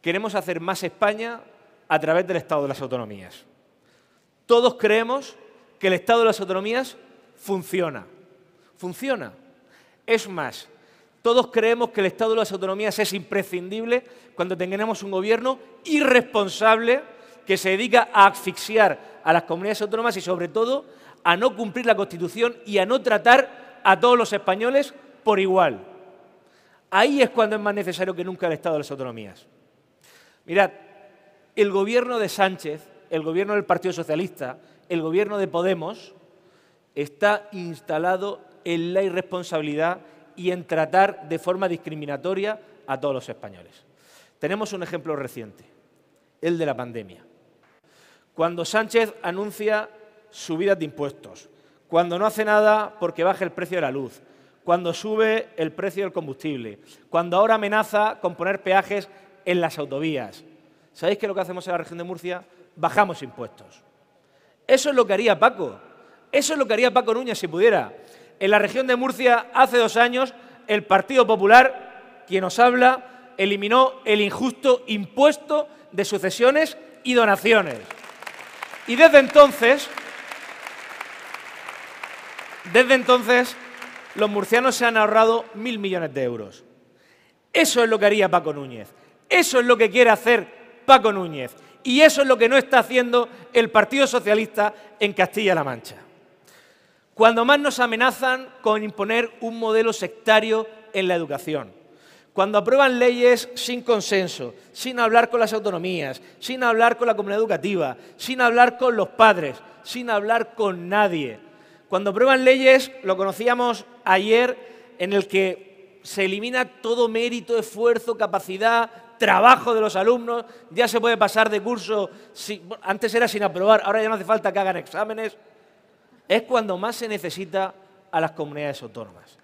queremos hacer más España a través del Estado de las Autonomías. Todos creemos que el Estado de las Autonomías funciona. Funciona. Es más, todos creemos que el Estado de las Autonomías es imprescindible cuando tengamos un gobierno irresponsable que se dedica a asfixiar a las comunidades autónomas y, sobre todo, a no cumplir la Constitución y a no tratar a todos los españoles por igual. Ahí es cuando es más necesario que nunca el Estado de las Autonomías. Mirad, el gobierno de Sánchez, el gobierno del Partido Socialista, el gobierno de Podemos, está instalado en la irresponsabilidad y en tratar de forma discriminatoria a todos los españoles. Tenemos un ejemplo reciente, el de la pandemia. Cuando Sánchez anuncia subidas de impuestos, cuando no hace nada porque baje el precio de la luz, cuando sube el precio del combustible, cuando ahora amenaza con poner peajes en las autovías. ¿Sabéis qué es lo que hacemos en la región de Murcia? Bajamos impuestos. Eso es lo que haría Paco. Eso es lo que haría Paco Núñez si pudiera. En la región de Murcia, hace 2 años, el Partido Popular, quien os habla, eliminó el injusto impuesto de sucesiones y donaciones. Y desde entonces, los murcianos se han ahorrado 1.000 millones de euros. Eso es lo que haría Paco Núñez. Eso es lo que quiere hacer Paco Núñez. Y eso es lo que no está haciendo el Partido Socialista en Castilla-La Mancha. Cuando más nos amenazan con imponer un modelo sectario en la educación, cuando aprueban leyes sin consenso, sin hablar con las autonomías, sin hablar con la comunidad educativa, sin hablar con los padres, sin hablar con nadie, cuando aprueban leyes, lo conocíamos ayer, en el que se elimina todo mérito, esfuerzo, capacidad, trabajo de los alumnos, ya se puede pasar de curso, antes era sin aprobar, ahora ya no hace falta que hagan exámenes, es cuando más se necesita a las comunidades autónomas.